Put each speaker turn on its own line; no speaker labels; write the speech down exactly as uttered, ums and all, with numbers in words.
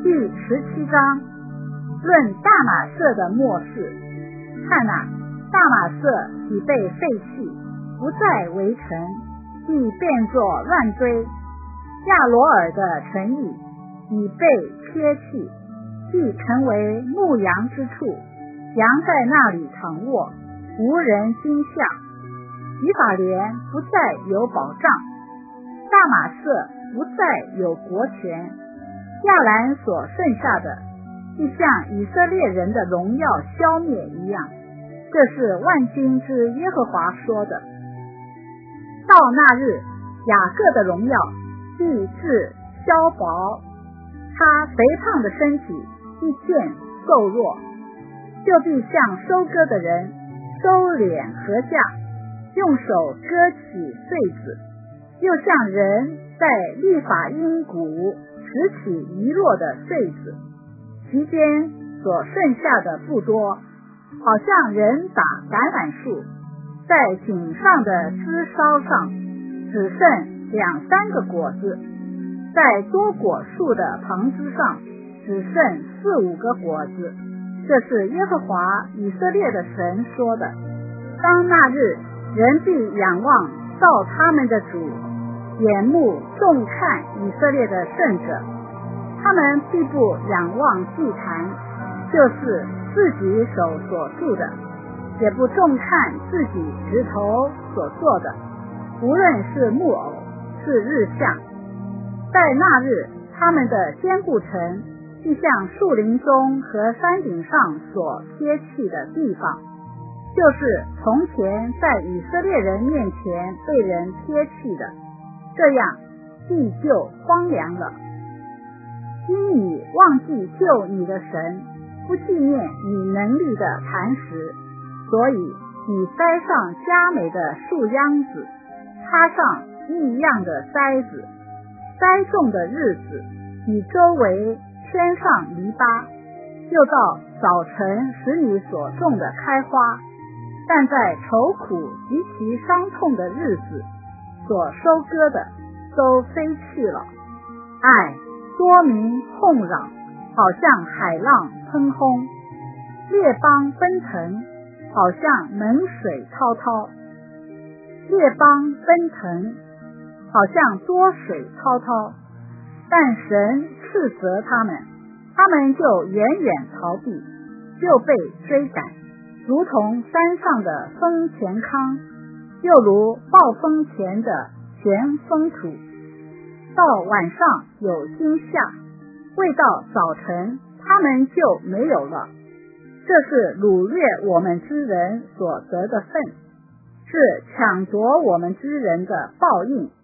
第十七章论大马色的末世。看哪，大马色已被废弃，不再为城，亦变作乱堆。亚罗尔的城邑已被撇弃，既成为牧羊之处，羊在那里躺卧，无人惊吓。以法莲不再有保障，大马色不再有国权。亚兰所剩下的，就像以色列人的荣耀消灭一样。这是万军之耶和华说的。到那日，雅各的荣耀必至消薄，他肥胖的身体一见瘦弱，就必像收割的人收敛禾稼，用手割起穗子，又像人在利法因谷拾起遗落的穗子，其间所剩下的不多，好像人打橄榄树，在井上的枝梢上只剩两三个果子，在多果树的旁枝上只剩四五个果子。这是耶和华以色列的神说的。当那日，人必仰望造他们的主，眼目重看以色列的圣者。他们必不仰望祭坛，就是自己手所铸的，也不重看自己指头所做的，无论是木偶是日像。在那日，他们的坚固城就像树林中和山顶上所撇弃的地方，就是从前在以色列人面前被人撇弃的，这样地就荒凉了。因你忘记救你的神，不纪念你能力的磐石，所以你栽上佳美的树秧子，插上异样的栽子。栽种的日子，你周围圈上篱笆，又到早晨使你所种的开花，但在愁苦极其伤痛的日子，所收割的都飞去了。唉，多民哄嚷，好像海浪喷轰；列邦奔腾，好像猛水滔滔。列邦奔腾，好像多水滔滔，但神斥责他们，他们就远远逃避，就被追赶，如同山上的风前糠，又如暴风前的旋风土。到晚上有惊吓，未到早晨他们就没有了。这是掳掠我们之人所得的份，是抢夺我们之人的报应。